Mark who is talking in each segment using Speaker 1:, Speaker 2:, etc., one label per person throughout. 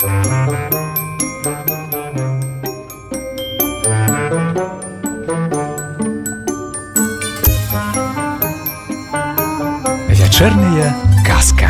Speaker 1: Вечерняя казка.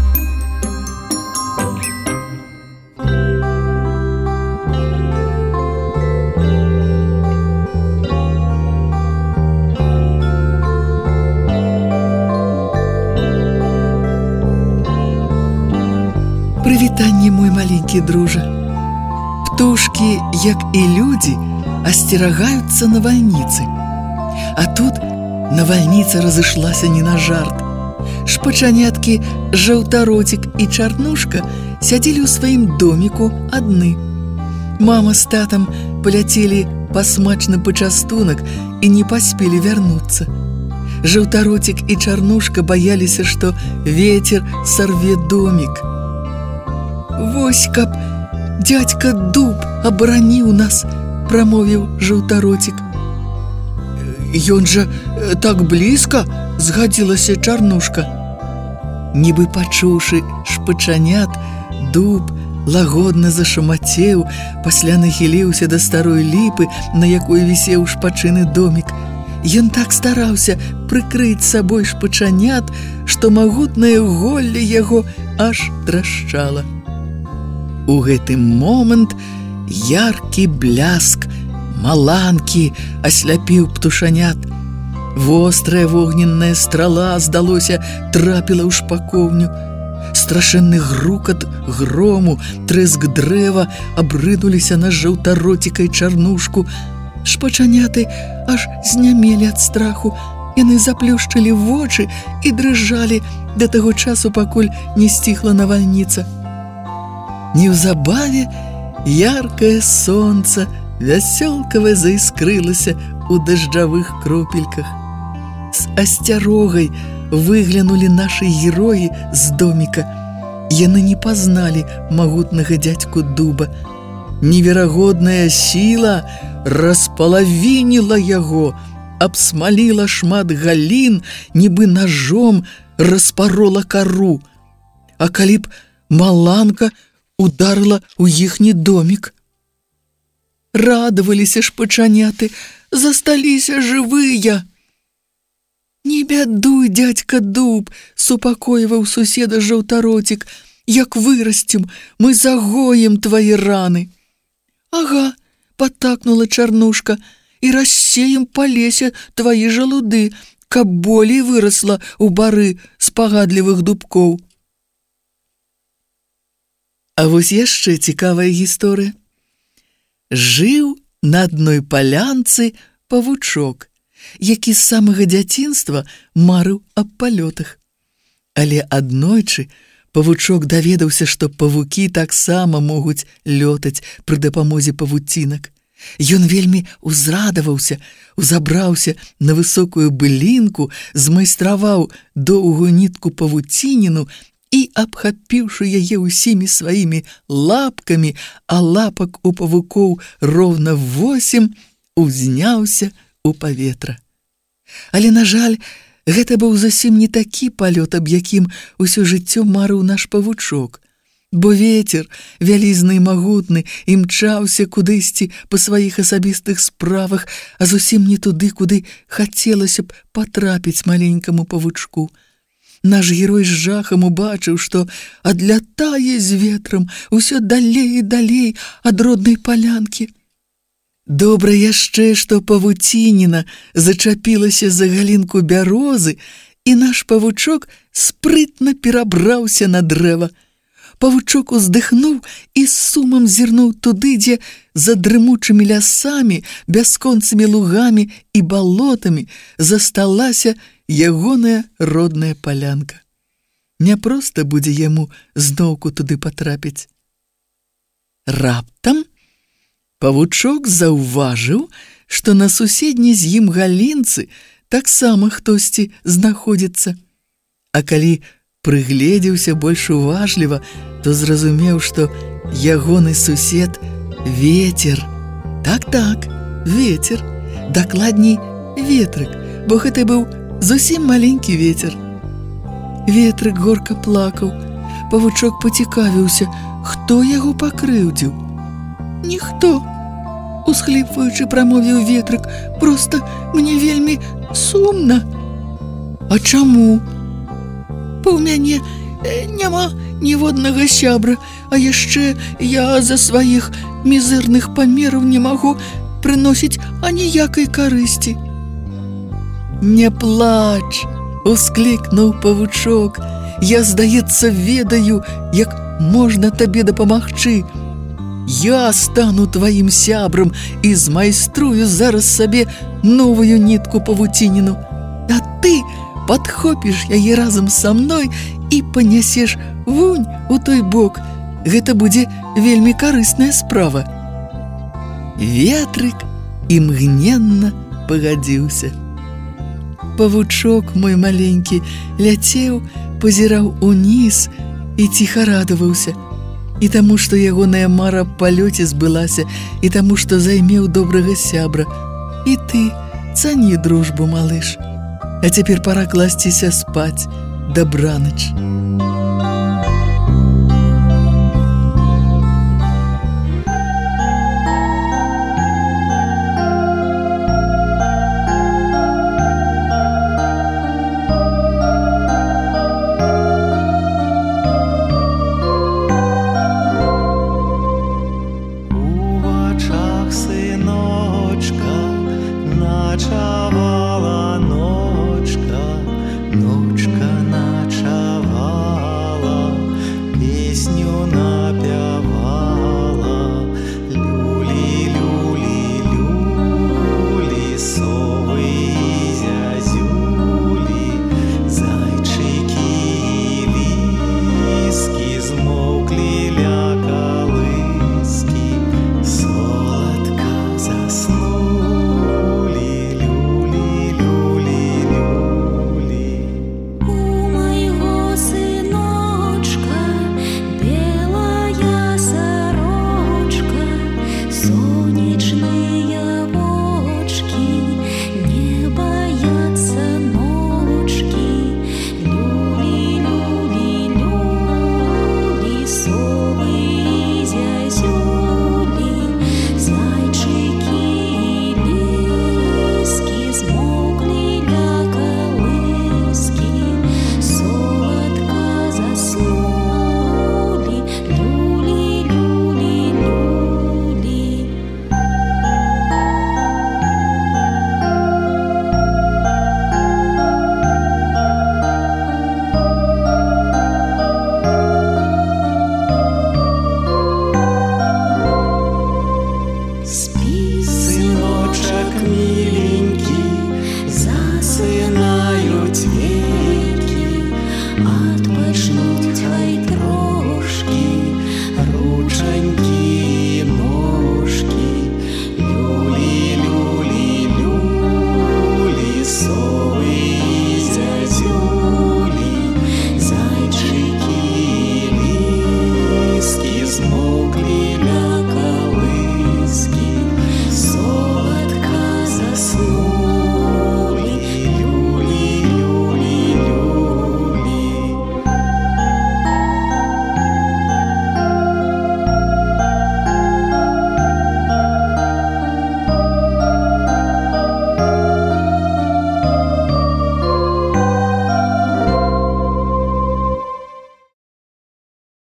Speaker 2: Прывітанне, мой маленькі дружа. Птушкі, як і людзі, асцерагаюцца навальніцы. А тут навальніца разышлася не на жарт. Шпачаняткі Жаўтаротик і Чарнушка сядзелі ў сваім доміку адны. Мама з татам паляцелі па смачны пачастунак і не паспелі вярнуцца. Жаўтаротик і Чарнушка баяліся, што вецер сарве домік. «Вось каб дядька Дуб абараніў нас», – прамовіў Жаўтаротик. «Ён жа так блізка», – згадзілася Чарнушка. Нібы пачуўшы шпачанят, Дуб лагодна зашамацеў, пасля нахіліўся да старой ліпы, на якой вісеў шпачыны домік. Ён так стараўся прыкрыць сабой шпачанят, што магутнае голле яго аж трашчала. У гэты момант яркі бляск маланкі асляпіў птушанят. Вострая вогненная страла, здалося, трапіла ў шпакоўню. Страшэнны грукат грому, трэск дрэва абрынуліся на Жаўтаротика і Чарнушку. Шпачаняты аж знямелі ад страху. Яны заплюшчылі вочы і дрыжалі да таго часу, пакуль не сціхла навальніца. Неўзабаве яркае сонца вясёлкава заіскрылася ў дажджавых кропельках. З асцярогай выглянулі нашы героі з доміка. Яны не пазналі магутнага дядьку Дуба. Неверагодная сіла распалавініла яго, абсмаліла шмат галін, нібы ножом распарола кару. А калі б маланка ударила ў іхні домік. Радаваліся шпачаняты, засталіся жывыя. «Не бядуй, дядька Дуб», – супакойваў суседа Жаўтаротик, «як вырасцем, мы загоем твои раны». «Ага», – падтакнула Чарнушка, «і рассеем па лесе твои жалуды, каб болей вырасла ў бары з пагадлівых дубкоў». А вось яшчэ цікавая гісторыя. Жыў на адной палянцы павучок, які з самага дзяцінства марыў аб палётах. Але аднойчы павучок даведаўся, што павукі таксама могуць лётаць пры дапамозе павуцінак. Ён вельмі узрадаваўся, узабраўся на высокую былінку, змайстраваў доўгую нітку павуцініну і, абхапіўшы яе ўсімі сваімі лапкамі, а лапак у павукоў роўна 8, узняўся у паветра. Але, на жаль, гэта быў зусім не такі палёт, аб якім усё жыццё марыў наш павучок. Бо вецер, вялізны і магутны, імчаўся кудысьці па сваіх асабістых справах, а зусім не туды, куды хацелася б патрапіць маленькаму павучку. Наш герой з жахам убачыў, што адлятае з ветрам усё далей і далей ад роднай палянкі. Добра яшчэ, што павуцініна зачапілася за галінку бярозы, і наш павучок спрытна перабраўся на дрэва. Павучок уздыхнуў і з сумам зірнуў туды, дзе за дрымучымі лясамі, бясконцымі лугамі і балотамі засталася ягоная родная палянка. Няпроста будзе яму зноўку туды патрапіць. Раптам павучок заўважыў, што на суседняй з ім галінцы таксама хтосьці знаходзіцца. А калі прыгледзеўся больш уважліва, то зразумеў, што ягоны сусед – ветер. Так, ветер. Дакладней, ветрык, бо гэта быў зусім маленькі ветер. Ветрык горка плакаў. Павучок пацікавіўся, хто яго пакрыўдзіў? Ніхто, усхліпваючы прамовіў ветрык, проста мне вельмі сумна. А чаму? Бо ў мяне няма ніводнага сябра, а яшчэ я за сваіх мізэрных памераў не магу прыносіць аніякай карысці. Не плач, усклікнуў павучок. Я, здаецца, ведаю, як можна табе дапамагчы. Я стану тваім сябрам і змайструю зараз сабе новую нітку павуцініну. А ты падхопіш яе разам са мной і панясеш вунь у той бок. Гэта будзе вельмі карысная справа. Ветрык імгненна пагадзіўся. Павучок мой маленькі ляцеў, пазіраў уніз і ціха радаваўся. І таму, што ягоная мара аб палёце збылася, і таму, што займеў добрага сябра. І ты цані дружбу, малыш. А цяпер пара класціся спаць. Дабранач.